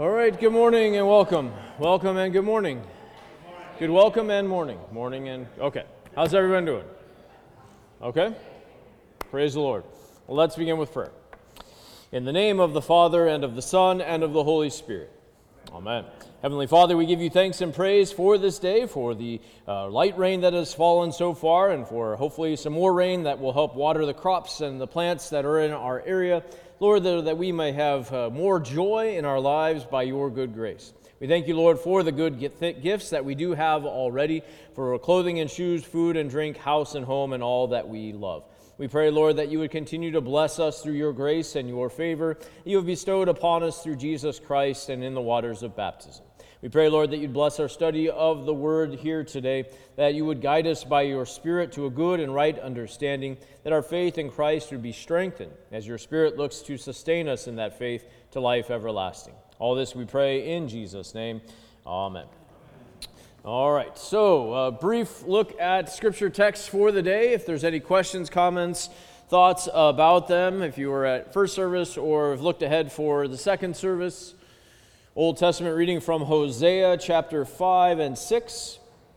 All right, good morning and welcome. Welcome and good morning. Good welcome and morning. Morning and, okay. How's everyone doing? Okay? Praise the Lord. Well, let's begin with prayer. In the name of the Father, and of the Son, and of the Holy Spirit. Amen. Heavenly Father, we give you thanks and praise for this day, for the light rain that has fallen so far, and for hopefully some more rain that will help water the crops and the plants that are in our area. Lord, that we may have more joy in our lives by your good grace. We thank you, Lord, for the good gifts that we do have already, for clothing and shoes, food and drink, house and home, and all that we love. We pray, Lord, that you would continue to bless us through your grace and your favor you have bestowed upon us through Jesus Christ and in the waters of baptism. We pray, Lord, that you'd bless our study of the word here today, that you would guide us by your Spirit to a good and right understanding, that our faith in Christ would be strengthened as your Spirit looks to sustain us in that faith to life everlasting. All this we pray in Jesus' name. Amen. All right, so a brief look at scripture texts for the day. If there's any questions, comments, thoughts about them, if you were at first service or have looked ahead for the second service, Old Testament reading from Hosea chapter 5 and 6.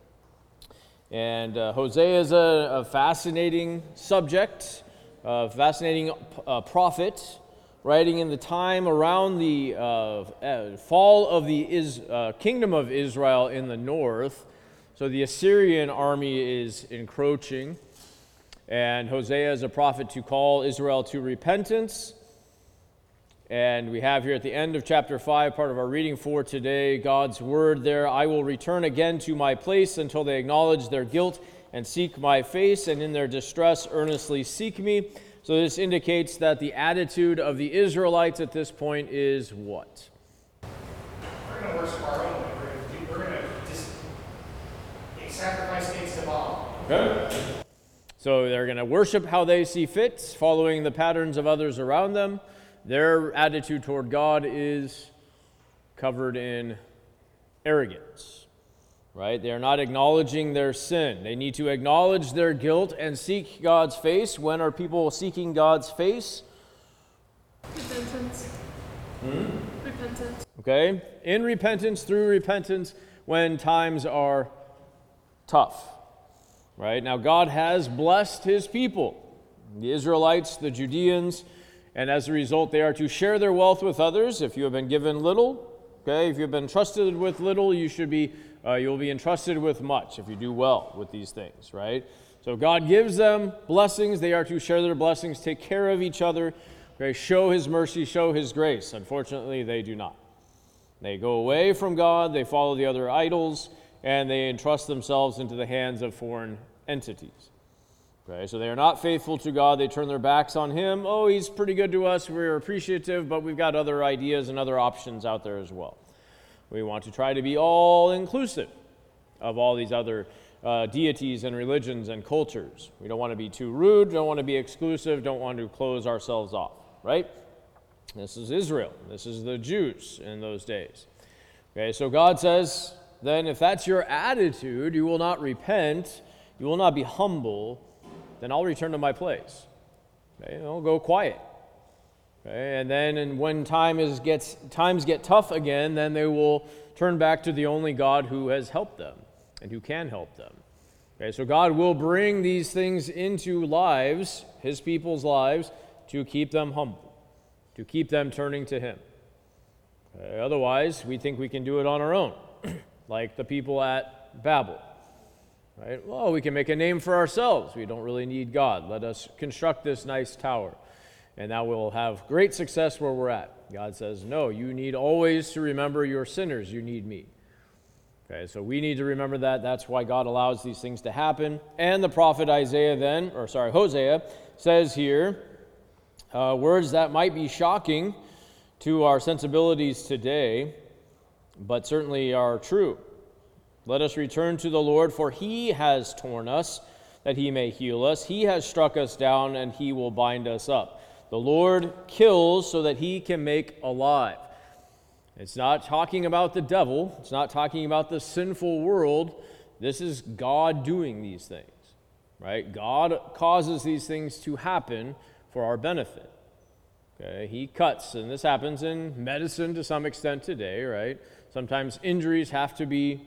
And Hosea is a fascinating subject, a fascinating prophet, writing in the time around the fall of the kingdom of Israel in the north. So the Assyrian army is encroaching, and Hosea is a prophet to call Israel to repentance. And we have here at the end of chapter 5, part of our reading for today, God's word there, I will return again to my place until they acknowledge their guilt and seek my face, and in their distress earnestly seek me. So this indicates that the attitude of the Israelites at this point is what? We're going to worship our own. We're going to just sacrifice things to Baal. Okay. So they're going to worship how they see fit, following the patterns of others around them. Their attitude toward God is covered in arrogance, right? They are not acknowledging their sin. They need to acknowledge their guilt and seek God's face. When are people seeking God's face? Repentance. Repentance. Okay, in repentance, through repentance, when times are tough, right? Now, God has blessed his people, the Israelites, the Judeans, and as a result, they are to share their wealth with others. If you have been given little, okay, if you've been trusted with little, you'll be entrusted with much if you do well with these things, right? So God gives them blessings. They are to share their blessings, take care of each other, okay, show his mercy, show his grace. Unfortunately, they do not. They go away from God, they follow the other idols, and they entrust themselves into the hands of foreign entities. Okay, so they are not faithful to God. They turn their backs on him. Oh, he's pretty good to us. We're appreciative, but we've got other ideas and other options out there as well. We want to try to be all inclusive of all these other deities and religions and cultures. We don't want to be too rude, don't want to be exclusive, don't want to close ourselves off, right? This is Israel. This is the Jews in those days. Okay, so God says, then if that's your attitude, you will not repent, you will not be humble, then I'll return to my place. Okay, I'll go quiet. Okay, and then when times get tough again, then they will turn back to the only God who has helped them and who can help them. Okay, so God will bring these things into lives, his people's lives, to keep them humble, to keep them turning to him. Okay, otherwise, we think we can do it on our own, like the people at Babel. Right? Well, we can make a name for ourselves. We don't really need God. Let us construct this nice tower, and now we'll have great success where we're at. God says, no, you need always to remember your sinners. You need me. Okay, so we need to remember that. That's why God allows these things to happen. And the prophet Hosea says here, words that might be shocking to our sensibilities today, but certainly are true. Let us return to the Lord, for he has torn us, that he may heal us. He has struck us down, and he will bind us up. The Lord kills so that he can make alive. It's not talking about the devil. It's not talking about the sinful world. This is God doing these things, right? God causes these things to happen for our benefit. Okay, he cuts, and this happens in medicine to some extent today, right? Sometimes injuries have to be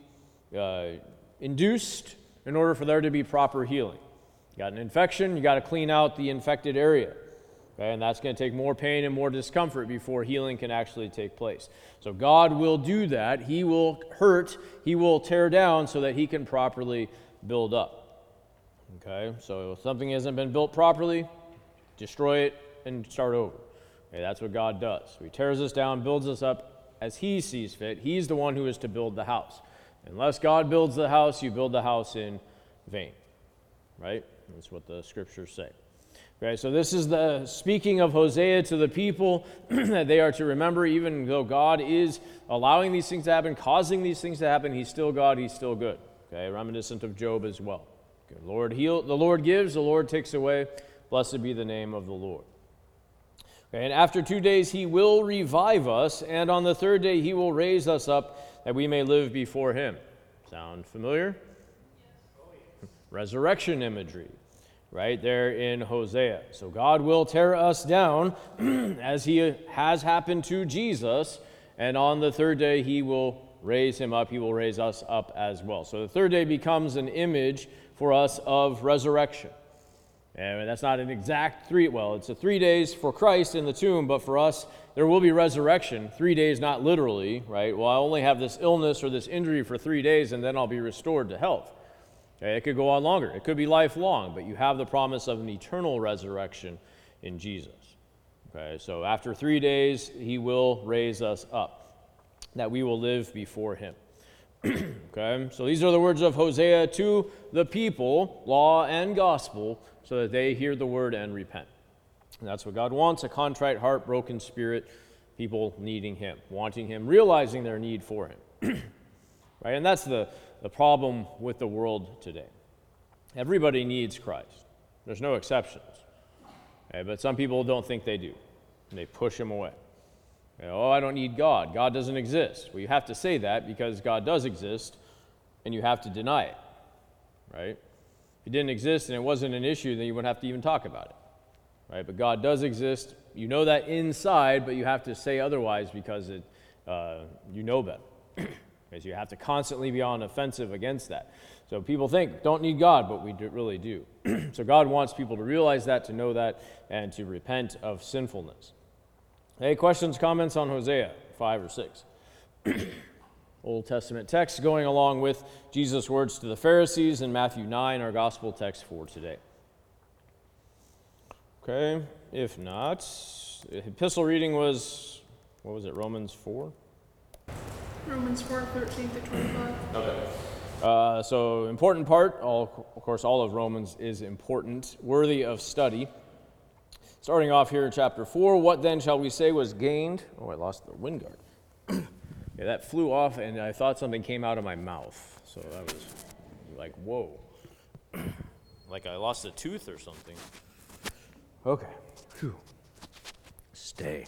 induced in order for there to be proper healing. You got an infection, you got to clean out the infected area. Okay, and that's going to take more pain and more discomfort before healing can actually take place. So God will do that. He will hurt, he will tear down so that he can properly build up. Okay, so if something hasn't been built properly, destroy it and start over. Okay, that's what God does. He tears us down, builds us up as he sees fit. He's the one who is to build the house. Unless God builds the house, you build the house in vain. Right? That's what the scriptures say. Okay, so this is the speaking of Hosea to the people that they are to remember, even though God is allowing these things to happen, causing these things to happen, he's still God, he's still good. Okay, reminiscent of Job as well. Okay, the Lord gives, the Lord takes away. Blessed be the name of the Lord. Okay, and after 2 days he will revive us, and on the third day he will raise us up that we may live before him. Sound familiar? Yes. Resurrection imagery. Right there in Hosea. So God will tear us down as he has happened to Jesus, and on the third day he will raise him up. He will raise us up as well. So the third day becomes an image for us of resurrection. And that's not an exact it's 3 days for Christ in the tomb, but for us there will be resurrection. 3 days, not literally, right? Well, I only have this illness or this injury for 3 days and then I'll be restored to health. Okay, it could go on longer. It could be lifelong, but you have the promise of an eternal resurrection in Jesus. Okay, so after 3 days, he will raise us up, that we will live before him. Okay, so these are the words of Hosea to the people, law and gospel, so that they hear the word and repent. And that's what God wants, a contrite heart, broken spirit, people needing him, wanting him, realizing their need for him. Right, and that's the problem with the world today. Everybody needs Christ. There's no exceptions. Okay, but some people don't think they do. And they push him away. Oh, I don't need God. God doesn't exist. Well, you have to say that because God does exist, and you have to deny it. Right? If he didn't exist and it wasn't an issue, then you wouldn't have to even talk about it. Right? But God does exist. You know that inside, but you have to say otherwise because you know better. Because you have to constantly be on offensive against that. So people think, don't need God, but we really do. So God wants people to realize that, to know that, and to repent of sinfulness. Hey, questions, comments on Hosea 5 or 6? Old Testament text going along with Jesus' words to the Pharisees in Matthew 9, our gospel text for today. Okay, if not, the epistle reading was, Romans 4? Romans 4, 13 to 25. Okay. So important part, of course all of Romans is important, worthy of study. Starting off here in chapter 4, what then shall we say was gained? Oh, I lost the wind guard. Yeah, that flew off and I thought something came out of my mouth. So that was like, whoa. Like I lost a tooth or something. Okay. Whew. Stay.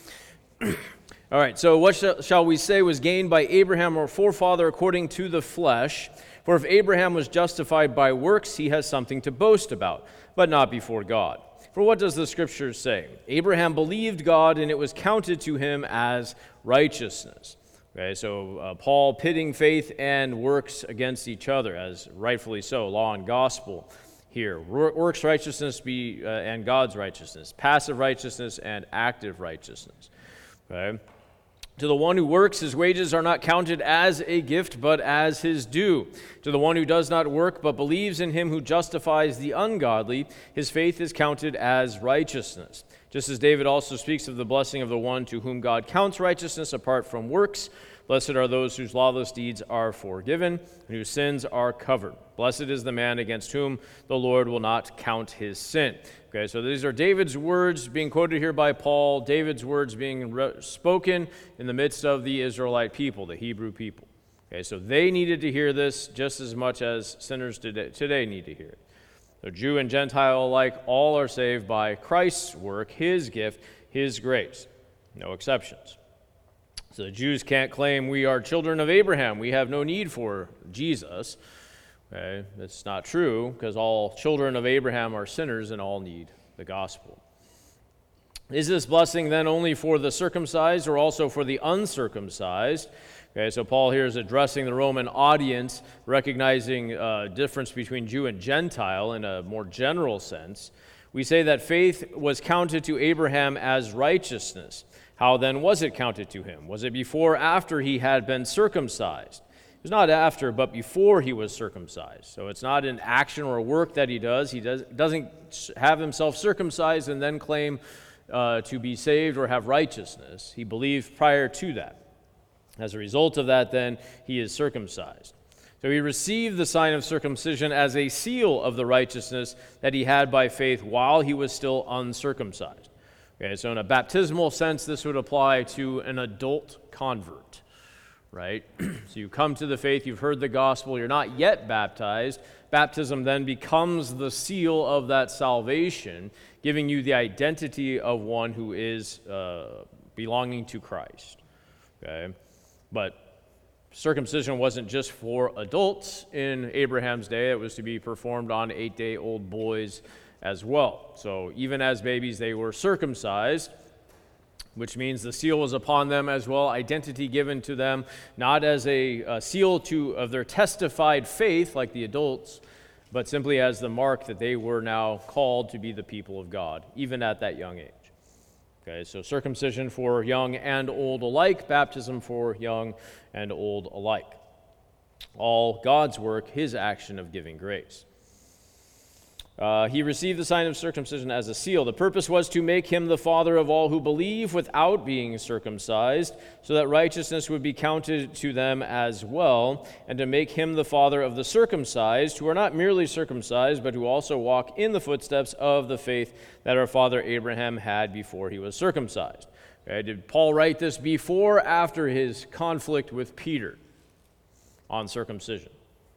All right, so what shall we say was gained by Abraham, our forefather, according to the flesh? For if Abraham was justified by works, he has something to boast about, but not before God. For what does the Scriptures say? Abraham believed God, and it was counted to him as righteousness. Okay, so Paul pitting faith and works against each other, as rightfully so, law and gospel here. Works righteousness and God's righteousness, passive righteousness and active righteousness. Okay. To the one who works, his wages are not counted as a gift, but as his due. To the one who does not work, but believes in him who justifies the ungodly, his faith is counted as righteousness. Just as David also speaks of the blessing of the one to whom God counts righteousness apart from works. Blessed are those whose lawless deeds are forgiven, and whose sins are covered. Blessed is the man against whom the Lord will not count his sin. Okay, so these are David's words being quoted here by Paul, David's words being spoken in the midst of the Israelite people, the Hebrew people. Okay, so they needed to hear this just as much as sinners today need to hear it. So Jew and Gentile alike, all are saved by Christ's work, his gift, his grace. No exceptions. So the Jews can't claim we are children of Abraham. We have no need for Jesus. Okay, that's not true because all children of Abraham are sinners and all need the gospel. Is this blessing then only for the circumcised or also for the uncircumcised? Okay, so Paul here is addressing the Roman audience, recognizing difference between Jew and Gentile in a more general sense. We say that faith was counted to Abraham as righteousness. How then was it counted to him? Was it before or after he had been circumcised? It was not after, but before he was circumcised. So it's not an action or a work that he does. He doesn't have himself circumcised and then claim to be saved or have righteousness. He believed prior to that. As a result of that, then, he is circumcised. So he received the sign of circumcision as a seal of the righteousness that he had by faith while he was still uncircumcised. Okay, so in a baptismal sense, this would apply to an adult convert, right? So you come to the faith, you've heard the gospel, you're not yet baptized. Baptism then becomes the seal of that salvation, giving you the identity of one who is belonging to Christ. Okay? But circumcision wasn't just for adults in Abraham's day. It was to be performed on 8-day-old boys as well. So even as babies, they were circumcised, which means the seal was upon them as well, identity given to them, not as a seal of their testified faith like the adults, but simply as the mark that they were now called to be the people of God, even at that young age. Okay, so circumcision for young and old alike, baptism for young and old alike. All God's work, his action of giving grace. He received the sign of circumcision as a seal. The purpose was to make him the father of all who believe without being circumcised, so that righteousness would be counted to them as well, and to make him the father of the circumcised, who are not merely circumcised, but who also walk in the footsteps of the faith that our father Abraham had before he was circumcised. Okay, did Paul write this before or after his conflict with Peter on circumcision?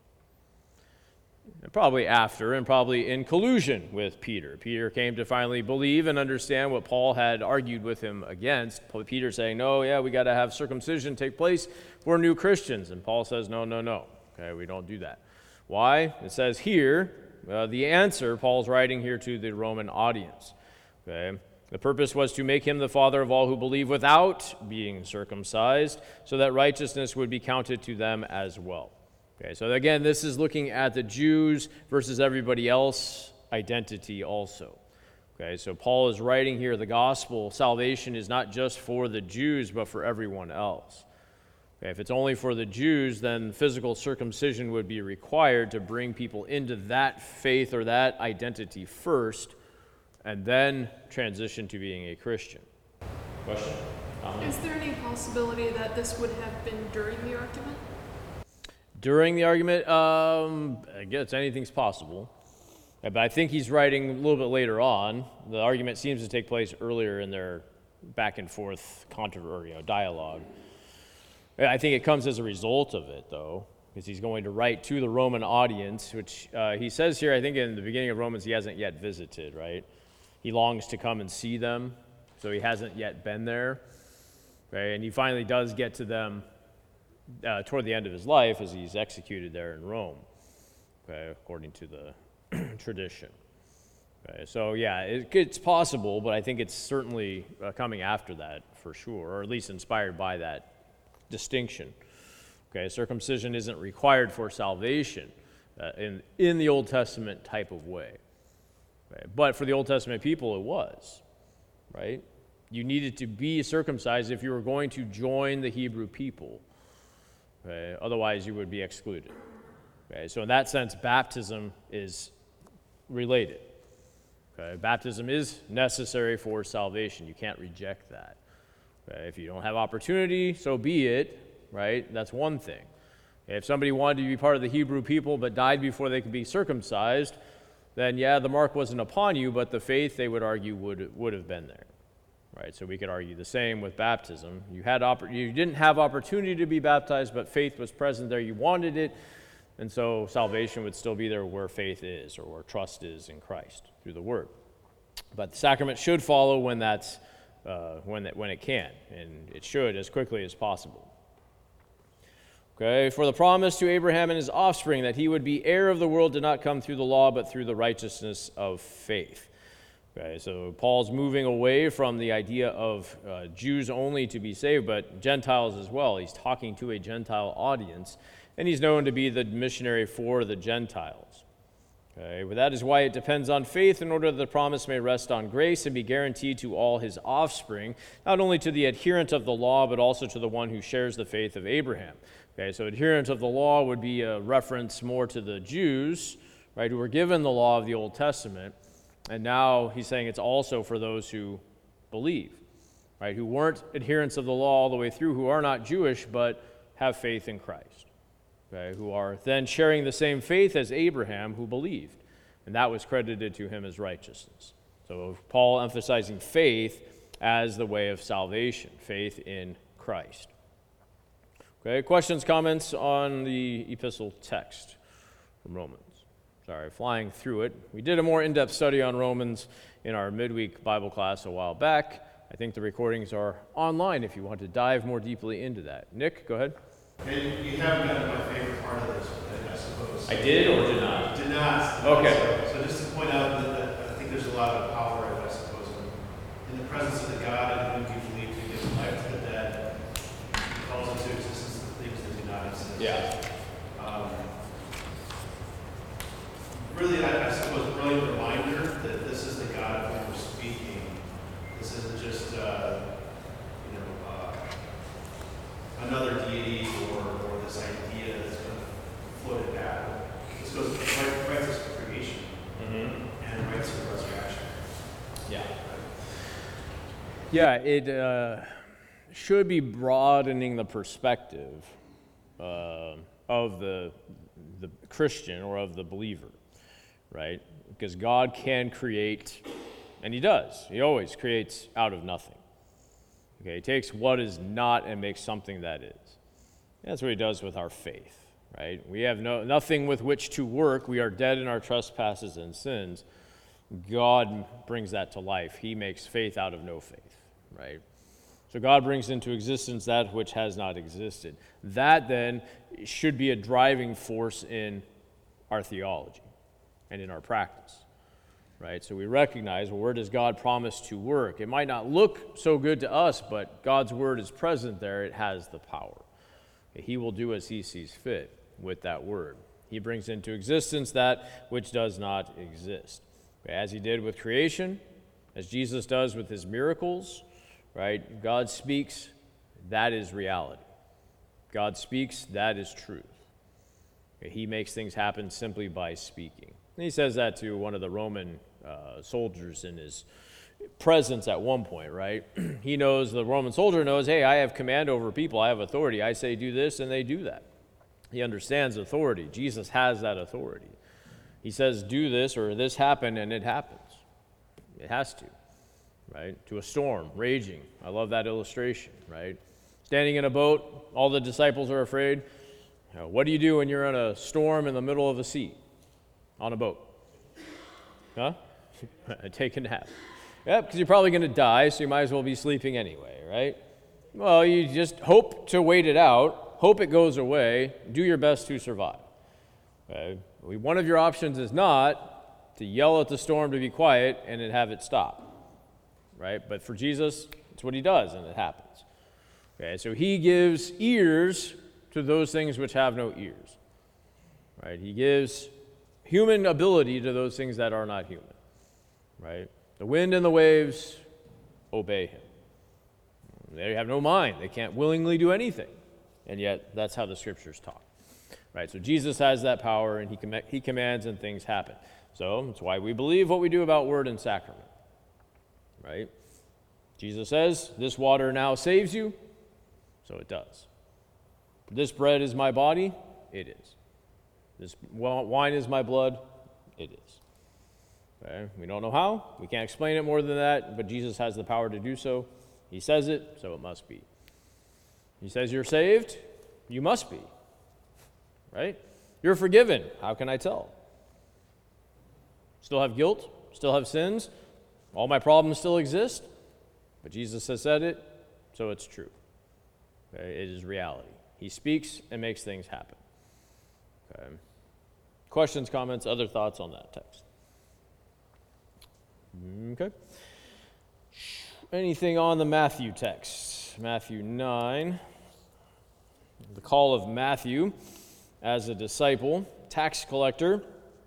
Probably after, and probably in collusion with Peter. Peter came to finally believe and understand what Paul had argued with him against. Peter saying, no, yeah, we got to have circumcision take place for new Christians. And Paul says, no. Okay, we don't do that. Why? It says here, the answer, Paul's writing here to the Roman audience. Okay, the purpose was to make him the father of all who believe without being circumcised, so that righteousness would be counted to them as well. Okay, so again, this is looking at the Jews versus everybody else identity also. Okay, so Paul is writing here the gospel, salvation is not just for the Jews, but for everyone else. Okay, if it's only for the Jews, then physical circumcision would be required to bring people into that faith or that identity first, and then transition to being a Christian. Question? Is there any possibility that this would have been during the argument? During the argument, I guess anything's possible. But I think he's writing a little bit later on. The argument seems to take place earlier in their back and forth dialogue. I think it comes as a result of it, though, because he's going to write to the Roman audience, which he says here, I think in the beginning of Romans, he hasn't yet visited, right? He longs to come and see them, so he hasn't yet been there. Right? And he finally does get to them toward the end of his life as he's executed there in Rome, okay, according to the tradition. Okay, so yeah, it's possible, but I think it's certainly coming after that for sure, or at least inspired by that distinction. Okay, circumcision isn't required for salvation in the Old Testament type of way. Okay, but for the Old Testament people, it was, right? You needed to be circumcised if you were going to join the Hebrew people. Okay, otherwise, you would be excluded. Okay, so in that sense, baptism is related. Okay, baptism is necessary for salvation. You can't reject that. Okay, if you don't have opportunity, so be it. Right? That's one thing. Okay, if somebody wanted to be part of the Hebrew people but died before they could be circumcised, then yeah, the mark wasn't upon you, but the faith, they would argue, would have been there. Right, so we could argue the same with baptism. You didn't have opportunity to be baptized, but faith was present there. You wanted it, and so salvation would still be there where faith is or where trust is in Christ through the Word. But the sacrament should follow when it can, and it should as quickly as possible. Okay, for the promise to Abraham and his offspring that he would be heir of the world did not come through the law, but through the righteousness of faith. Okay, so Paul's moving away from the idea of Jews only to be saved, but Gentiles as well. He's talking to a Gentile audience, and he's known to be the missionary for the Gentiles. Okay, but that is why it depends on faith in order that the promise may rest on grace and be guaranteed to all his offspring, not only to the adherent of the law, but also to the one who shares the faith of Abraham. Okay, so adherent of the law would be a reference more to the Jews, right, who were given the law of the Old Testament. And now he's saying it's also for those who believe, right, who weren't adherents of the law all the way through, who are not Jewish, but have faith in Christ, okay, who are then sharing the same faith as Abraham, who believed. And that was credited to him as righteousness. So Paul emphasizing faith as the way of salvation, faith in Christ. Okay, questions, comments on the epistle text from Romans? Sorry, flying through it. We did a more in-depth study on Romans in our midweek Bible class a while back. I think the recordings are online if you want to dive more deeply into that. Nick, go ahead. And you haven't gotten my favorite part of this, I suppose. I did or did not? Did not. Okay. So just to point out that I think there's a lot of power, I suppose, in the presence of the God in whom you believe to give life to the dead, He calls into existence the things that do not exist. Yeah. Really, I suppose, a brilliant reminder that this is the God of whom we're speaking. This isn't just, another deity or this idea that's going to float back. This goes right to creation and right to resurrection. Yeah. Yeah, it should be broadening the perspective of the Christian or of the believer, right? Because God can create, and He does. He always creates out of nothing. Okay, He takes what is not and makes something that is. That's what He does with our faith, right? We have nothing with which to work. We are dead in our trespasses and sins. God brings that to life. He makes faith out of no faith, right? So God brings into existence that which has not existed. That then should be a driving force in our theology and in our practice, right? So we recognize, well, where does God promise to work? It might not look so good to us, but God's word is present there. It has the power. He will do as He sees fit with that word. He brings into existence that which does not exist. As He did with creation, as Jesus does with His miracles, right? God speaks, that is reality. God speaks, that is truth. He makes things happen simply by speaking. And He says that to one of the Roman soldiers in His presence at one point, right? He knows, the Roman soldier knows, hey, I have command over people. I have authority. I say do this, and they do that. He understands authority. Jesus has that authority. He says do this, or this happened, and it happens. It has to, right? To a storm, raging. I love that illustration, right? Standing in a boat, all the disciples are afraid. What do you do when you're in a storm in the middle of the sea on a boat? Huh? Take a nap. Yeah, because you're probably going to die, so you might as well be sleeping anyway, right? Well, you just hope to wait it out, hope it goes away, do your best to survive. Okay? One of your options is not to yell at the storm to be quiet and then have it stop, right? But for Jesus, it's what He does, and it happens. Okay, so He gives ears to those things which have no ears, right? He gives human ability to those things that are not human, right? The wind and the waves obey Him. They have no mind. They can't willingly do anything, and yet that's how the Scriptures talk, right? So Jesus has that power, and He commands, and things happen. So that's why we believe what we do about word and sacrament, right? Jesus says, this water now saves you, so it does. This bread is my body, it is. This wine is my blood, it is. Okay? We don't know how, we can't explain it more than that, but Jesus has the power to do so. He says it, so it must be. He says you're saved, you must be. Right? You're forgiven, how can I tell? Still have guilt, still have sins, all my problems still exist, but Jesus has said it, so it's true. Okay? It is reality. He speaks and makes things happen. Okay. Questions, comments, other thoughts on that text? Okay. Anything on the Matthew text? Matthew 9. The call of Matthew as a disciple, tax collector.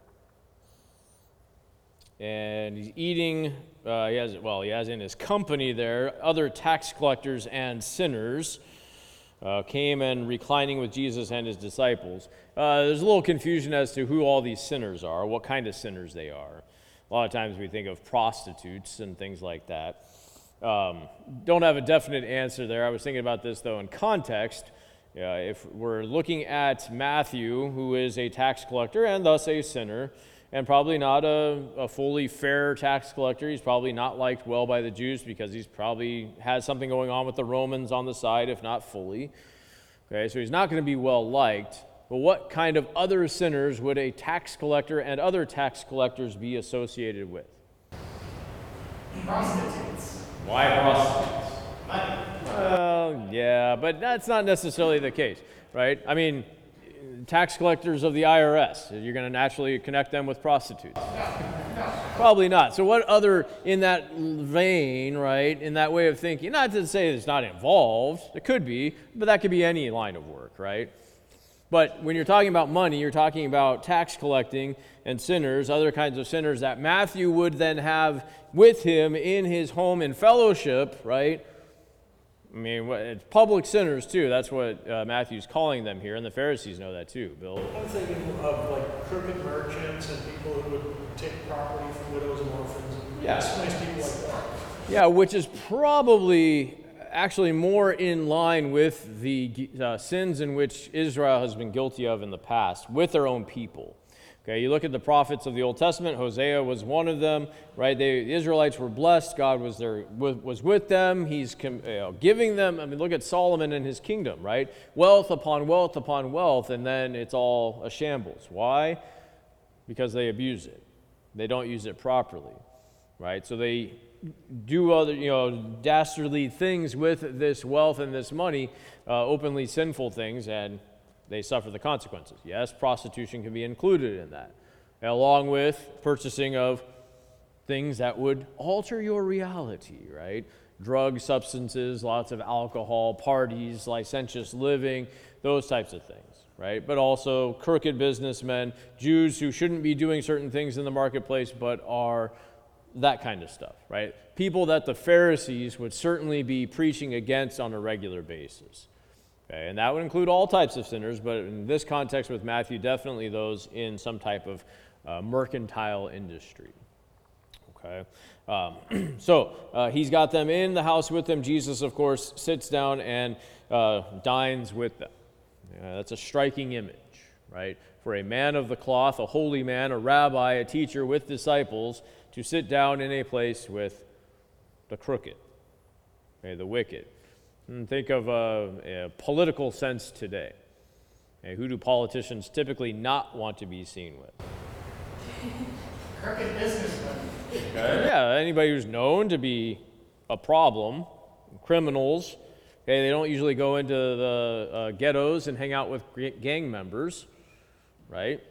And he's eating, he has in his company there other tax collectors and sinners. Came and reclining with Jesus and his disciples. There's a little confusion as to who all these sinners are, what kind of sinners they are. A lot of times we think of prostitutes and things like that. Don't have a definite answer there. I was thinking about this, though, in context. If we're looking at Matthew, who is a tax collector and thus a sinner, and probably not a fully fair tax collector. He's probably not liked well by the Jews because he's probably has something going on with the Romans on the side, if not fully. Okay, so he's not going to be well liked. But what kind of other sinners would a tax collector and other tax collectors be associated with? Prostitutes. Why prostitutes? Money. Well, yeah, but that's not necessarily the case, right? I mean, tax collectors of the IRS, you're going to naturally connect them with prostitutes. Probably not. So what other, in that vein, right, in that way of thinking, not to say it's not involved, it could be, but that could be any line of work, right? But when you're talking about money, you're talking about tax collecting and sinners, other kinds of sinners that Matthew would then have with him in his home in fellowship, right? I mean, it's public sinners too. That's what Matthew's calling them here, and the Pharisees know that too. Bill? I'm thinking of like crooked merchants and people who would take property from widows and orphans. Yeah. Nice people like that. Yeah, which is probably actually more in line with the sins in which Israel has been guilty of in the past with their own people. Okay, you look at the prophets of the Old Testament. Hosea was one of them, right? The Israelites were blessed. God was there, was with them. He's giving them. I mean, look at Solomon and his kingdom, right? Wealth upon wealth upon wealth, and then it's all a shambles. Why? Because they abuse it. They don't use it properly, right? So they do other, dastardly things with this wealth and this money, openly sinful things, and they suffer the consequences. Yes, prostitution can be included in that, along with purchasing of things that would alter your reality, right? Drugs, substances, lots of alcohol, parties, licentious living, those types of things, right? But also crooked businessmen, Jews who shouldn't be doing certain things in the marketplace but are that kind of stuff, right? People that the Pharisees would certainly be preaching against on a regular basis. Okay, and that would include all types of sinners, but in this context with Matthew, definitely those in some type of mercantile industry. Okay, so he's got them in the house with him. Jesus, of course, sits down and dines with them. That's a striking image, right? For a man of the cloth, a holy man, a rabbi, a teacher with disciples, to sit down in a place with the crooked, okay, the wicked. And think of a political sense today. Okay, who do politicians typically not want to be seen with? Crooked businessmen. Okay, yeah, anybody who's known to be a problem, criminals. Okay, they don't usually go into the ghettos and hang out with gang members, right?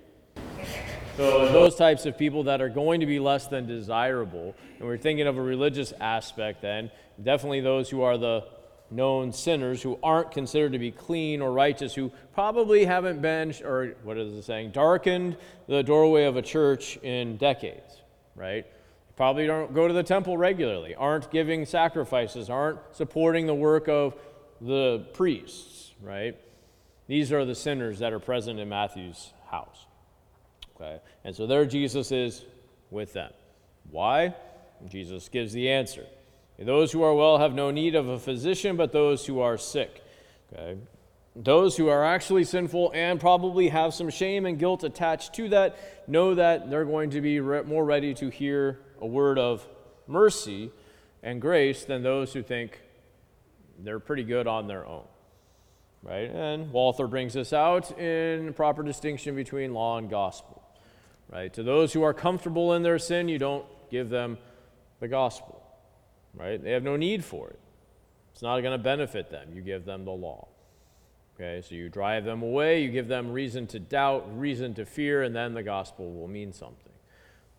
So those types of people that are going to be less than desirable, and we're thinking of a religious aspect then, definitely those who are the known sinners, who aren't considered to be clean or righteous, who probably haven't been, or what is it saying, darkened the doorway of a church in decades, right? Probably don't go to the temple regularly, aren't giving sacrifices, aren't supporting the work of the priests, right? These are the sinners that are present in Matthew's house. Okay, and so there Jesus is with them. Why? Jesus gives the answer. Those who are well have no need of a physician, but those who are sick. Okay? Those who are actually sinful and probably have some shame and guilt attached to that know that they're going to be more ready to hear a word of mercy and grace than those who think they're pretty good on their own. Right? And Walther brings this out in proper distinction between law and gospel. Right? To those who are comfortable in their sin, you don't give them the gospel. Right? They have no need for it. It's not going to benefit them. You give them the law. Okay, so you drive them away, you give them reason to doubt, reason to fear, and then the gospel will mean something.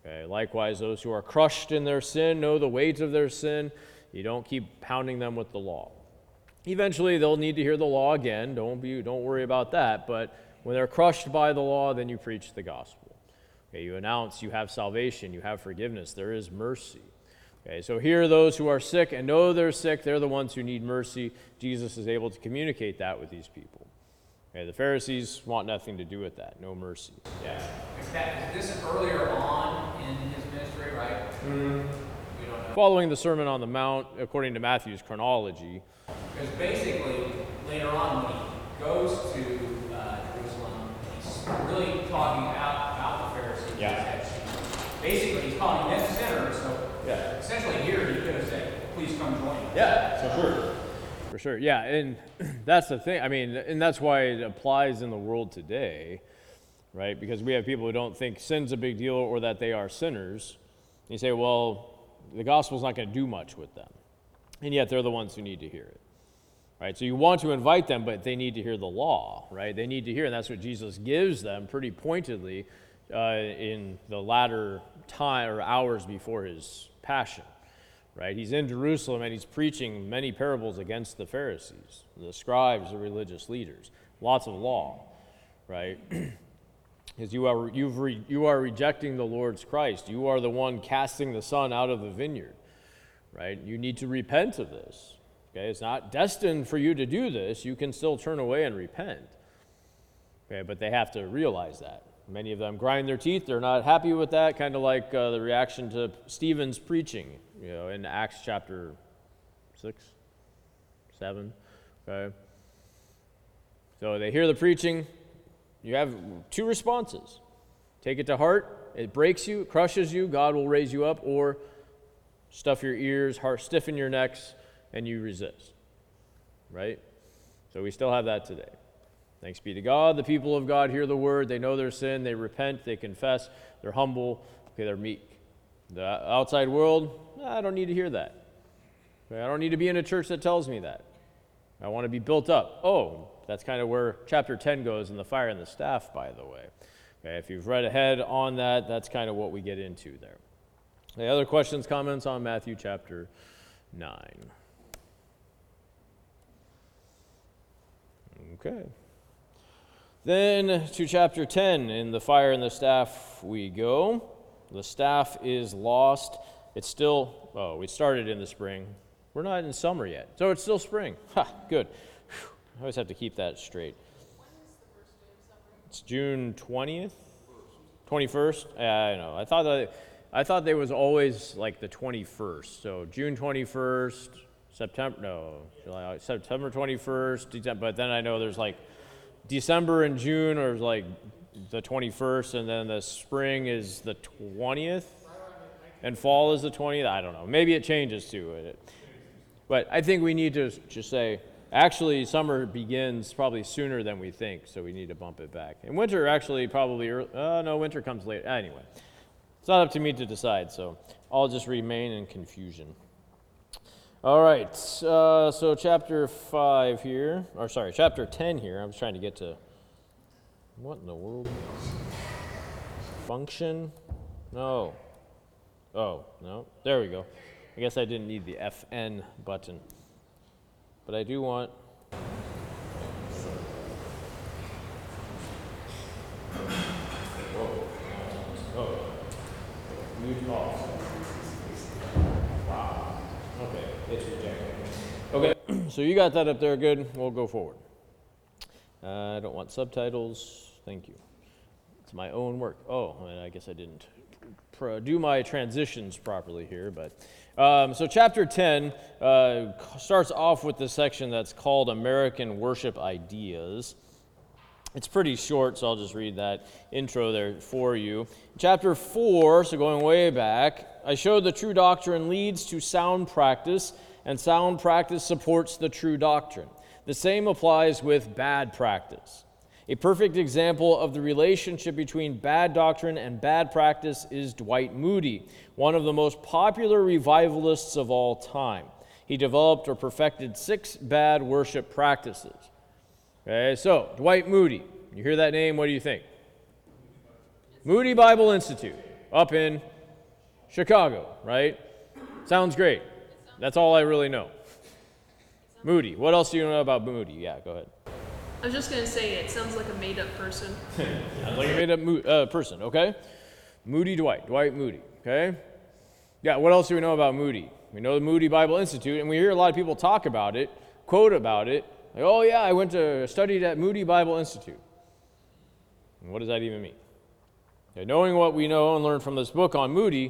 Okay? Likewise, those who are crushed in their sin know the weight of their sin. You don't keep pounding them with the law. Eventually, they'll need to hear the law again. Don't worry about that. But when they're crushed by the law, then you preach the gospel. Okay? You announce you have salvation, you have forgiveness, there is mercy. Okay, so here, those who are sick and know they're sick, they're the ones who need mercy. Jesus is able to communicate that with these people. Okay, the Pharisees want nothing to do with that, no mercy. Yeah. Is this earlier on in his ministry, right? We don't know. Following the Sermon on the Mount, according to Matthew's chronology. Because basically, later on, when he goes to Jerusalem, he's really talking about the Pharisees. Yeah. Basically, he's calling them sinners. So Yeah. essentially, here he could have said, "Please come join us." Yeah, for sure. Yeah, and that's the thing. I mean, and that's why it applies in the world today, right? Because we have people who don't think sin's a big deal or that they are sinners. And you say, well, the gospel's not going to do much with them. And yet they're the ones who need to hear it, right? So you want to invite them, but they need to hear the law, right? They need to hear, and that's what Jesus gives them pretty pointedly in the latter time or hours before his passion. Right? He's in Jerusalem and he's preaching many parables against the Pharisees, the scribes, the religious leaders. Lots of law, right? Because you are rejecting the Lord's Christ. You are the one casting the son out of the vineyard, right? You need to repent of this. Okay? It's not destined for you to do this. You can still turn away and repent. Okay? But they have to realize that. Many of them grind their teeth. They're not happy with that, kind of like the reaction to Stephen's preaching, in Acts chapter 6, 7. Okay. So they hear the preaching. You have two responses. Take it to heart. It breaks you, it crushes you. God will raise you up, or stuff your ears, stiffen your necks, and you resist. Right? So we still have that today. Thanks be to God. The people of God hear the word. They know their sin. They repent. They confess. They're humble. Okay, they're meek. The outside world, I don't need to hear that. Okay, I don't need to be in a church that tells me that. I want to be built up. Oh, that's kind of where chapter 10 goes in the fire and the staff, by the way. Okay, if you've read ahead on that, that's kind of what we get into there. Any other questions, comments on Matthew chapter 9? Okay. Then to chapter 10, in the fire and the staff we go. The staff is lost. It's still, we started in the spring. We're not in summer yet, so it's still spring. Ha, good. Whew. I always have to keep that straight. When is the first day of summer? It's June 20th? 21st? I know. I thought they was always like the 21st. So June 21st, September 21st, December, but then I know there's like December and June are like the 21st, and then the spring is the 20th, and fall is the 20th. I don't know. Maybe it changes too. But I think we need to just say, actually, summer begins probably sooner than we think, so we need to bump it back. And winter actually probably early. No, winter comes later. Anyway, it's not up to me to decide, so I'll just remain in confusion. All right, so chapter 5 here, or sorry, chapter 10 here. I was trying to get to, what in the world? Function? No. Oh, no, there we go. I guess I didn't need the FN button. But I do want, mute off. Wow. Okay, it's rejected. Okay, so you got that up there, good. We'll go forward. I don't want subtitles. Thank you. It's my own work. Oh, I guess I didn't do my transitions properly here, but so chapter 10 starts off with the section that's called American Worship Ideas. It's pretty short, so I'll just read that intro there for you. Chapter 4, so going way back, I showed the true doctrine leads to sound practice, and sound practice supports the true doctrine. The same applies with bad practice. A perfect example of the relationship between bad doctrine and bad practice is Dwight Moody, one of the most popular revivalists of all time. He developed or perfected 6 bad worship practices. Okay, so Dwight Moody, you hear that name, what do you think? Moody Bible Institute, up in Chicago, right? Sounds great. That's all I really know. Moody. What else do you know about Moody? Yeah, go ahead. I was just gonna say it sounds like a made-up person. Like a made-up person, okay? Moody Dwight Moody, okay? Yeah, what else do we know about Moody? We know the Moody Bible Institute, and we hear a lot of people talk about it, quote about it, like, oh yeah, I studied at Moody Bible Institute. And what does that even mean? Okay, knowing what we know and learn from this book on Moody,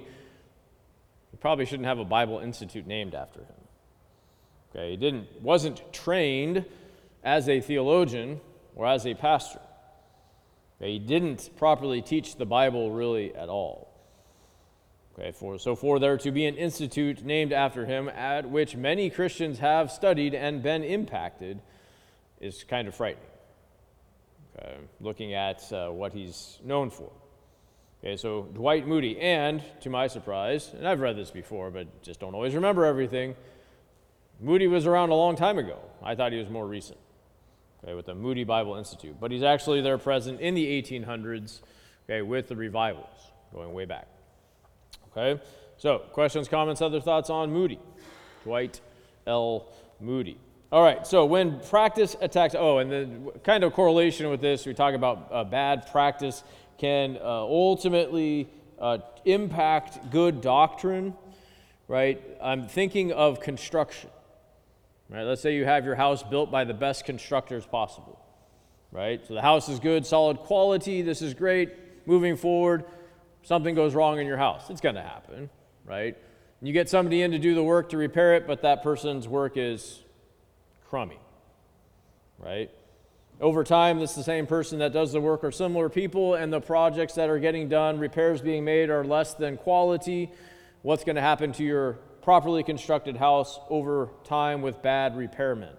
we probably shouldn't have a Bible Institute named after him. Okay, he wasn't trained as a theologian or as a pastor. Okay, he didn't properly teach the Bible really at all. Okay, for there to be an institute named after him at which many Christians have studied and been impacted is kind of frightening. Okay, looking at what he's known for. Okay, so Dwight Moody, and to my surprise, and I've read this before, but just don't always remember everything, Moody was around a long time ago. I thought he was more recent, okay, with the Moody Bible Institute. But he's actually there present in the 1800s, okay, with the revivals, going way back. Okay, so questions, comments, other thoughts on Moody? Dwight L. Moody. All right, so when practice attacks, and the kind of correlation with this, we talk about bad practice can ultimately impact good doctrine, right? I'm thinking of construction, right? Let's say you have your house built by the best constructors possible, right? So the house is good, solid quality, this is great, moving forward, something goes wrong in your house. It's going to happen, right? You get somebody in to do the work to repair it, but that person's work is crummy, right? Over time, this is the same person that does the work or similar people, and the projects that are getting done, repairs being made are less than quality. What's going to happen to your properly constructed house over time with bad repairmen?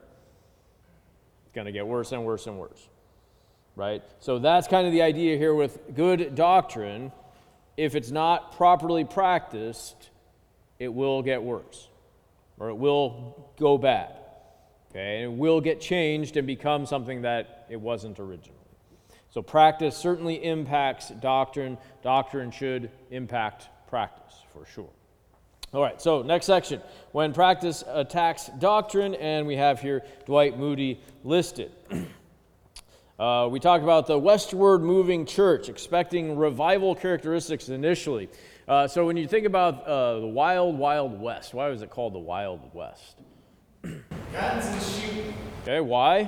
It's going to get worse and worse and worse, right? So that's kind of the idea here with good doctrine. If it's not properly practiced, it will get worse, or it will go bad. Okay, and it will get changed and become something that it wasn't originally. So practice certainly impacts doctrine. Doctrine should impact practice, for sure. All right, so next section. When practice attacks doctrine, and we have here Dwight Moody listed. We talk about the westward moving church, expecting revival characteristics initially. So when you think about the Wild Wild West, why was it called the Wild West? Guns and shooting. Okay, why?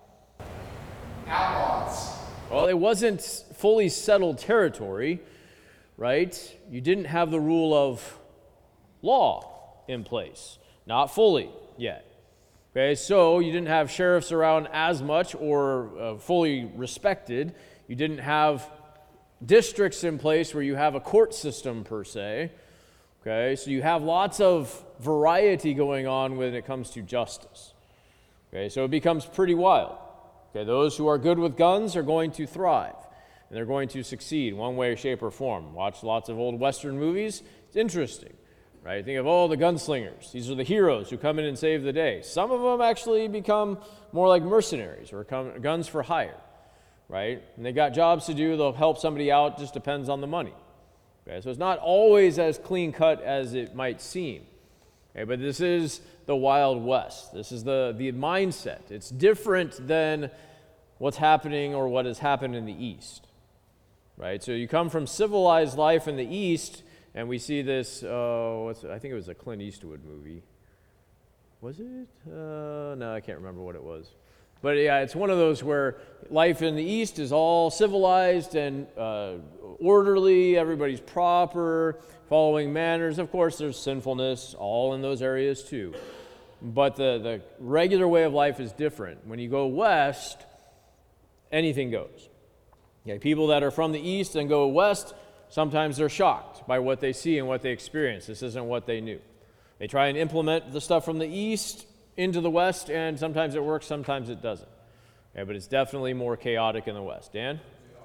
Outlaws. Well, it wasn't fully settled territory, right? You didn't have the rule of law in place, not fully yet. Okay, so you didn't have sheriffs around as much or fully respected. You didn't have districts in place where you have a court system per se. Okay, so you have lots of variety going on when it comes to justice. Okay, so it becomes pretty wild. Okay, those who are good with guns are going to thrive, and they're going to succeed one way, shape, or form. Watch lots of old Western movies. It's interesting, right? Think of, the gunslingers. These are the heroes who come in and save the day. Some of them actually become more like mercenaries or guns for hire, right? And they got jobs to do. They'll help somebody out. Just depends on the money. Okay, so it's not always as clean-cut as it might seem. Okay, but this is the Wild West. This is the mindset. It's different than what's happening or what has happened in the East. Right? So you come from civilized life in the East, and we see this, I think it was a Clint Eastwood movie. Was it? No, I can't remember what it was. But yeah, it's one of those where life in the East is all civilized and orderly, everybody's proper, following manners. Of course, there's sinfulness all in those areas too. But the regular way of life is different. When you go west, anything goes. Okay, people that are from the East and go west, sometimes they're shocked by what they see and what they experience. This isn't what they knew. They try and implement the stuff from the East into the West, and sometimes it works, sometimes it doesn't. Okay, but it's definitely more chaotic in the West. Dan?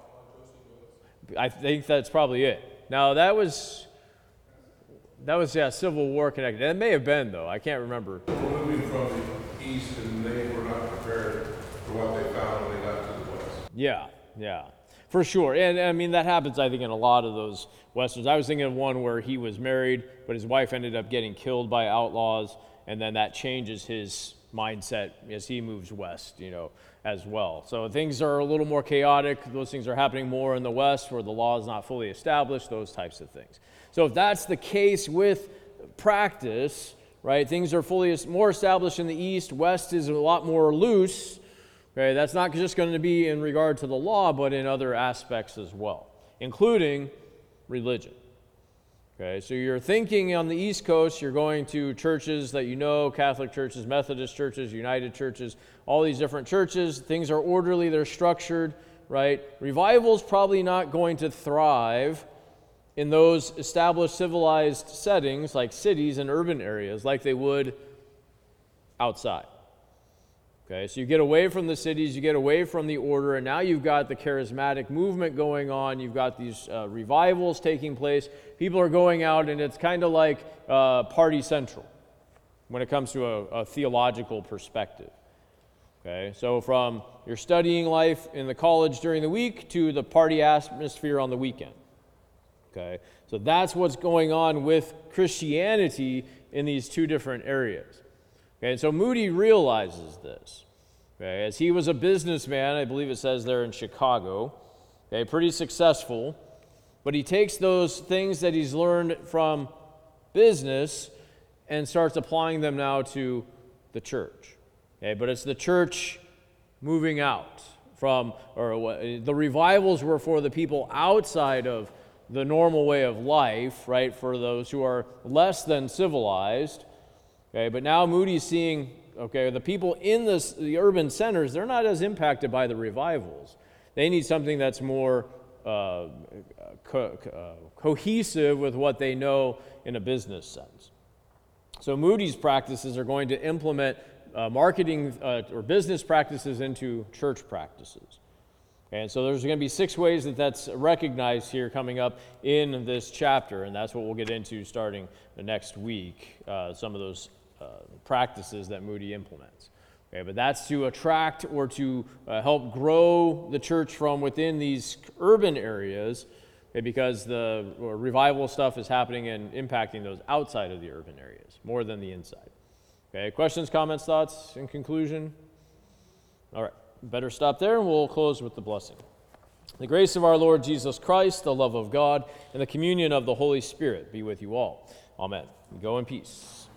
I think that's probably it. Now, that was Civil War connected. It may have been, though. I can't remember. People moving from the East, and they were not prepared for what they found when they got to the West. Yeah. For sure. And I mean, that happens, I think, in a lot of those Westerns. I was thinking of one where he was married, but his wife ended up getting killed by outlaws, and then that changes his mindset as he moves west, as well. So things are a little more chaotic. Those things are happening more in the West where the law is not fully established, those types of things. So if that's the case with practice, right, things are more established in the East, West is a lot more loose. Okay, that's not just going to be in regard to the law, but in other aspects as well, including religion. Okay, so you're thinking on the East Coast, you're going to churches that Catholic churches, Methodist churches, United churches, all these different churches. Things are orderly, they're structured, right? Revival's probably not going to thrive in those established civilized settings like cities and urban areas like they would outside. Okay, so you get away from the cities, you get away from the order, and now you've got the charismatic movement going on. You've got these revivals taking place. People are going out, and it's kind of like Party Central when it comes to a theological perspective. Okay, so from your studying life in the college during the week to the party atmosphere on the weekend. Okay, so that's what's going on with Christianity in these two different areas. Okay, and so Moody realizes this. Okay, as he was a businessman, I believe it says there in Chicago, okay, pretty successful, but he takes those things that he's learned from business and starts applying them now to the church. Okay, but it's the church moving out from, the revivals were for the people outside of the normal way of life, right, for those who are less than civilized. Okay, but now Moody's seeing, the people in the urban centers, they're not as impacted by the revivals. They need something that's more cohesive with what they know in a business sense. So Moody's practices are going to implement marketing or business practices into church practices. And so there's going to be 6 ways that's recognized here coming up in this chapter, and that's what we'll get into starting the next week, some of those practices that Moody implements. Okay, but that's to attract or to help grow the church from within these urban areas, because the revival stuff is happening and impacting those outside of the urban areas more than the inside. Okay, questions, comments, thoughts in conclusion? All right, better stop there and we'll close with the blessing. The grace of our Lord Jesus Christ, the love of God, and the communion of the Holy Spirit be with you all. Amen. Go in peace.